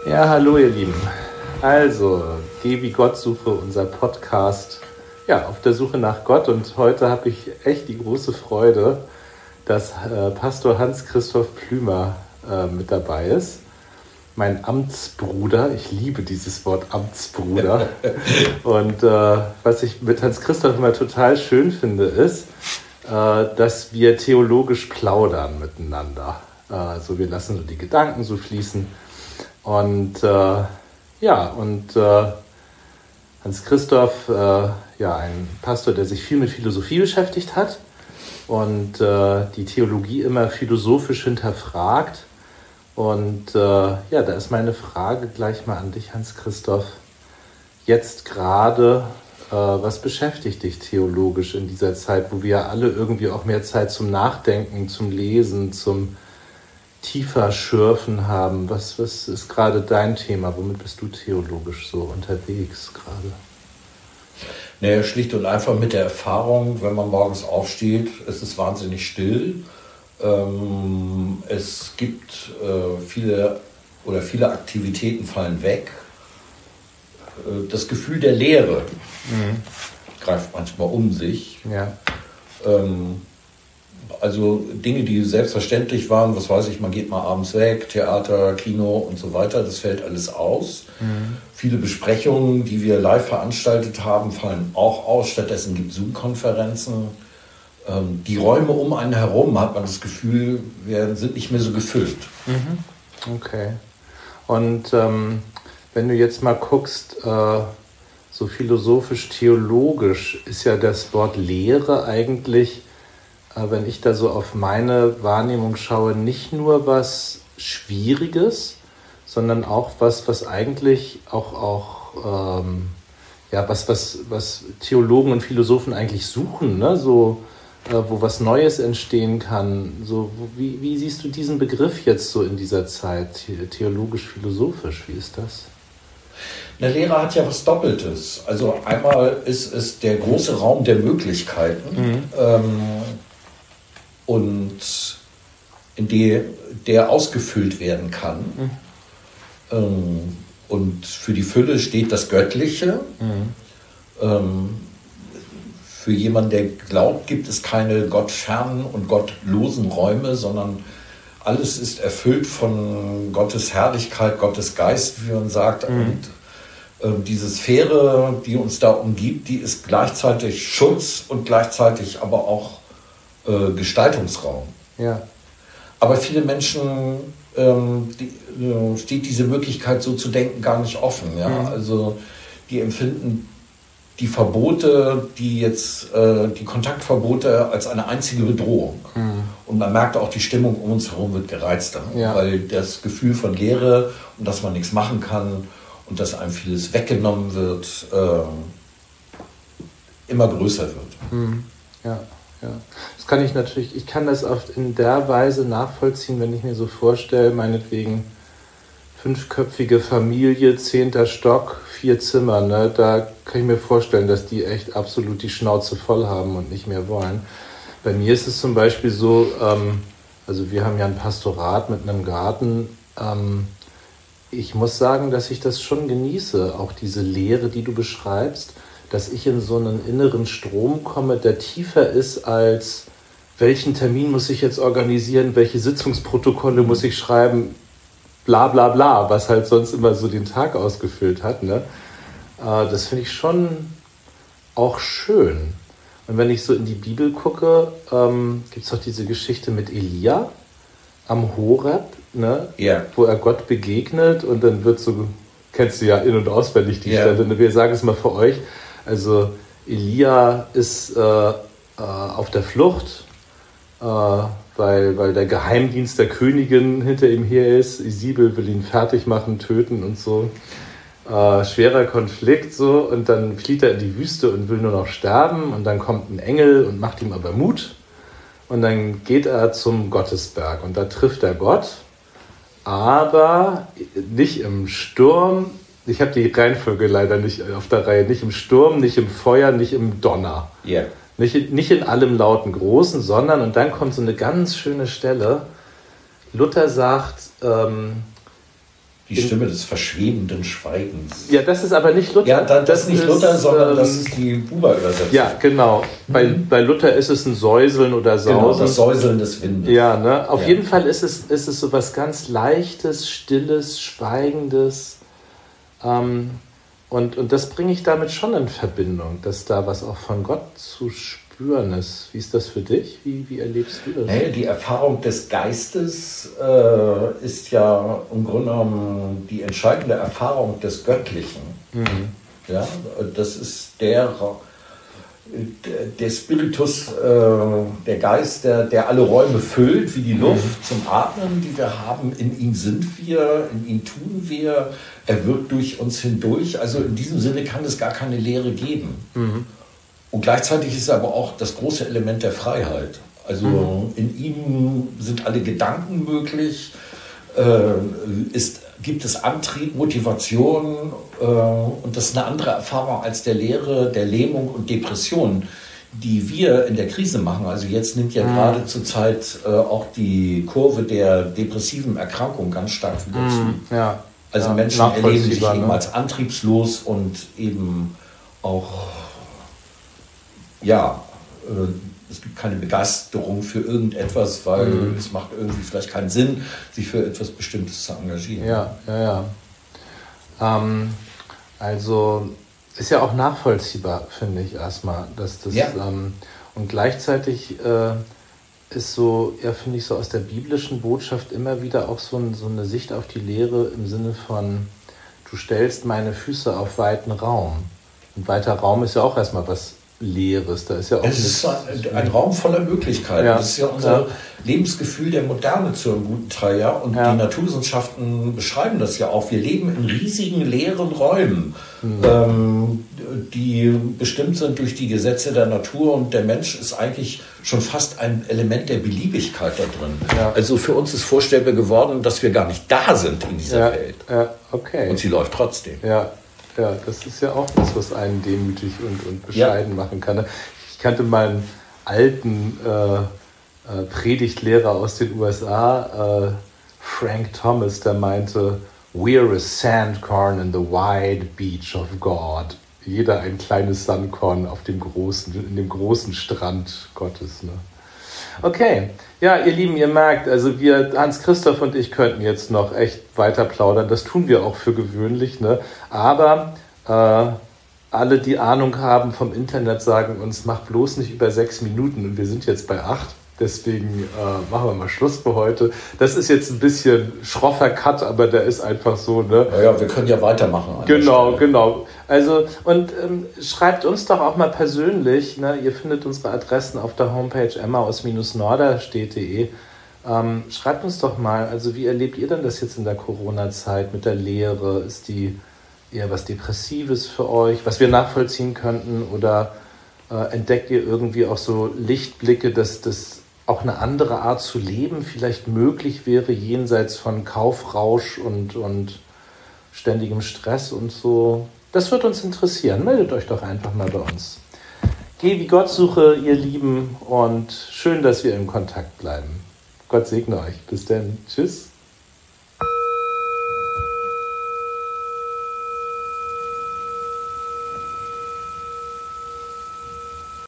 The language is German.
Ja, hallo ihr Lieben. Also, Geh wie Gott suche, unser Podcast, ja, auf der Suche nach Gott. Und heute habe ich echt die große Freude, dass Pastor Hans-Christoph Plümer mit dabei ist. Mein Amtsbruder, ich liebe dieses Wort Amtsbruder. Und was ich mit Hans-Christoph immer total schön finde, ist, dass wir theologisch plaudern miteinander. Also wir lassen so die Gedanken so fließen. Und Hans-Christoph, ein Pastor, der sich viel mit Philosophie beschäftigt hat und die Theologie immer philosophisch hinterfragt. Und da ist meine Frage gleich mal an dich, Hans-Christoph. Jetzt gerade, was beschäftigt dich theologisch in dieser Zeit, wo wir alle irgendwie auch mehr Zeit zum Nachdenken, zum Lesen, zum tiefer schürfen haben? Was ist gerade dein Thema? Womit bist du theologisch so unterwegs gerade? Naja, schlicht und einfach mit der Erfahrung, wenn man morgens aufsteht, es ist wahnsinnig still. Es gibt viele Aktivitäten fallen weg. Das Gefühl der Leere greift manchmal um sich. Ja. Also Dinge, die selbstverständlich waren, was weiß ich, man geht mal abends weg, Theater, Kino und so weiter, das fällt alles aus. Viele Besprechungen, die wir live veranstaltet haben, fallen auch aus. Stattdessen gibt es Zoom-Konferenzen. Die Räume um einen herum, hat man das Gefühl, sind nicht mehr so gefüllt. Okay. Und wenn du jetzt mal guckst, so philosophisch-theologisch ist ja das Wort Lehre eigentlich, wenn ich da so auf meine Wahrnehmung schaue, nicht nur was Schwieriges, sondern auch was eigentlich was Theologen und Philosophen eigentlich suchen, ne? So, wo was Neues entstehen kann. So, wie siehst du diesen Begriff jetzt so in dieser Zeit, theologisch-philosophisch? Wie ist das? Eine Lehre hat ja was Doppeltes. Also einmal ist es der große Raum der Möglichkeiten, und in der ausgefüllt werden kann. Und für die Fülle steht das Göttliche. Für jemanden, der glaubt, gibt es keine gottfernen und gottlosen Räume, sondern alles ist erfüllt von Gottes Herrlichkeit, Gottes Geist, wie man sagt. Und diese Sphäre, die uns da umgibt, die ist gleichzeitig Schutz und gleichzeitig aber auch Gestaltungsraum. Ja. Aber viele Menschen steht diese Möglichkeit, so zu denken, gar nicht offen. Ja? Also die empfinden die Verbote, die Kontaktverbote als eine einzige Bedrohung. Und man merkt auch, die Stimmung um uns herum wird gereizter, weil das Gefühl von Leere und dass man nichts machen kann und dass einem vieles weggenommen wird, immer größer wird. Ja. Das kann ich kann das oft in der Weise nachvollziehen, wenn ich mir so vorstelle, meinetwegen 5-köpfige Familie, 10. Stock, 4 Zimmer, ne? Da kann ich mir vorstellen, dass die echt absolut die Schnauze voll haben und nicht mehr wollen. Bei mir ist es zum Beispiel so, also wir haben ja ein Pastorat mit einem Garten. Ich muss sagen, dass ich das schon genieße, auch diese Leere, die du beschreibst, dass ich in so einen inneren Strom komme, der tiefer ist als, welchen Termin muss ich jetzt organisieren, welche Sitzungsprotokolle muss ich schreiben, bla bla bla, was halt sonst immer so den Tag ausgefüllt hat. Ne? Das finde ich schon auch schön. Und wenn ich so in die Bibel gucke, gibt es doch diese Geschichte mit Elia am Horeb, ne? Ja. Wo er Gott begegnet und dann wird so, kennst du ja in- und auswendig die Stelle, ne? Wir sagen es mal für euch. Also Elia ist auf der Flucht, weil der Geheimdienst der Königin hinter ihm her ist. Isabel will ihn fertig machen, töten und so. Schwerer Konflikt so, und dann flieht er in die Wüste und will nur noch sterben, und dann kommt ein Engel und macht ihm aber Mut, und dann geht er zum Gottesberg und da trifft er Gott, aber nicht im Sturm. Ich habe die Reihenfolge leider nicht auf der Reihe. Nicht im Sturm, nicht im Feuer, nicht im Donner. Yeah. Nicht in allem lauten Großen, sondern, und dann kommt so eine ganz schöne Stelle, Luther sagt, Die Stimme des verschwebenden Schweigens. Ja, das ist aber nicht Luther. Ja, das ist nicht Luther, sondern das ist die Buber-Übersetzung. Ja, genau. Bei Luther ist es ein Säuseln oder Sausen. Genau, das Säuseln des Windes. Ja, ne? Auf jeden Fall ist es so was ganz Leichtes, Stilles, Schweigendes. Und das bringe ich damit schon in Verbindung, dass da was auch von Gott zu spüren ist. Wie ist das für dich? Wie erlebst du das? Hey, die Erfahrung des Geistes ist ja im Grunde genommen die entscheidende Erfahrung des Göttlichen. Mhm. Ja, das ist der Spiritus, der Geist, der alle Räume füllt, wie die Luft zum Atmen, die wir haben. In ihm sind wir, in ihm tun wir. Er wirkt durch uns hindurch. Also in diesem Sinne kann es gar keine Leere geben. Mhm. Und gleichzeitig ist aber auch das große Element der Freiheit. Also in ihm sind alle Gedanken möglich, gibt es Antrieb, Motivation, und das ist eine andere Erfahrung als der Leere, der Lähmung und Depression, die wir in der Krise machen. Also jetzt nimmt ja gerade zur Zeit auch die Kurve der depressiven Erkrankung ganz stark wieder zu. Ja. Also ja, Menschen erleben sich eben als antriebslos und eben auch, es gibt keine Begeisterung für irgendetwas, weil es macht irgendwie vielleicht keinen Sinn, sich für etwas Bestimmtes zu engagieren. Ja. Also ist ja auch nachvollziehbar, finde ich erstmal, dass das und gleichzeitig ist so, finde ich, so aus der biblischen Botschaft immer wieder auch so eine Sicht auf die Lehre im Sinne von, du stellst meine Füße auf weiten Raum. Und weiter Raum ist ja auch erstmal was Leeres. Da ist ja auch es ist ein Raum voller Möglichkeiten. Das ist ja unser Lebensgefühl der Moderne zu einem guten Teil. Ja? Und die Naturwissenschaften beschreiben das ja auch. Wir leben in riesigen leeren Räumen, die bestimmt sind durch die Gesetze der Natur. Und der Mensch ist eigentlich schon fast ein Element der Beliebigkeit da drin. Ja. Also für uns ist vorstellbar geworden, dass wir gar nicht da sind in dieser Welt. Ja, okay. Und sie läuft trotzdem. Ja, das ist ja auch das, was einen demütig und bescheiden machen kann. Ich kannte mal einen alten Predigtlehrer aus den USA, Frank Thomas, der meinte, "We're a sandcorn in the wide beach of God." Jeder ein kleines Sandkorn in dem großen Strand Gottes. Ne? Okay, ja, ihr Lieben, ihr merkt, also Hans-Christoph und ich könnten jetzt noch echt weiter plaudern, das tun wir auch für gewöhnlich, ne? Aber alle, die Ahnung haben vom Internet, sagen uns, mach bloß nicht über 6 Minuten und wir sind jetzt bei 8, deswegen machen wir mal Schluss für heute. Das ist jetzt ein bisschen schroffer Cut, aber der ist einfach so, ne? Ja, wir können ja weitermachen. Genau. Also, und schreibt uns doch auch mal persönlich, ne? Ihr findet unsere Adressen auf der Homepage emmaus-norderstedt.de. Schreibt uns doch mal, also wie erlebt ihr denn das jetzt in der Corona-Zeit mit der Lehre? Ist die eher was Depressives für euch, was wir nachvollziehen könnten? Oder entdeckt ihr irgendwie auch so Lichtblicke, dass das auch eine andere Art zu leben vielleicht möglich wäre, jenseits von Kaufrausch und ständigem Stress und so? Das wird uns interessieren. Meldet euch doch einfach mal bei uns. Geh wie Gott suche, ihr Lieben, und schön, dass wir in Kontakt bleiben. Gott segne euch. Bis dann. Tschüss.